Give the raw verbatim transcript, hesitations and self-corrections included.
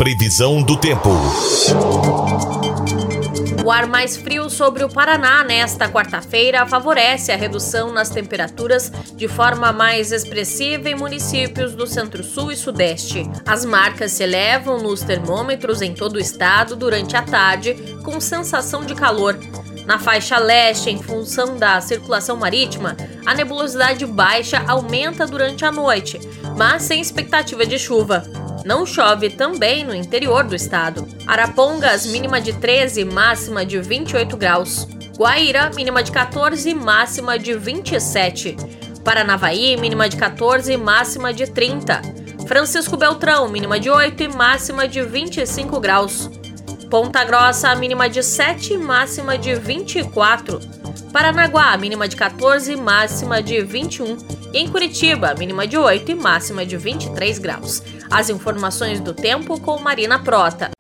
Previsão do tempo. O ar mais frio sobre o Paraná nesta quarta-feira favorece a redução nas temperaturas de forma mais expressiva em municípios do Centro-Sul e Sudeste. As marcas se elevam nos termômetros em todo o estado durante a tarde, com sensação de calor. Na faixa leste, em função da circulação marítima, a nebulosidade baixa aumenta durante a noite, mas sem expectativa de chuva. Não chove também no interior do estado. Arapongas, mínima de treze, máxima de vinte e oito graus. Guaíra, mínima de quatorze, máxima de vinte e sete. Paranavaí, mínima de quatorze, máxima de trinta. Francisco Beltrão, mínima de oito e máxima de vinte e cinco graus. Ponta Grossa, mínima de sete, máxima de vinte e quatro. Paranaguá, mínima de quatorze, máxima de vinte e um. E em Curitiba, mínima de oito e máxima de vinte e três graus. As informações do tempo com Marina Prota.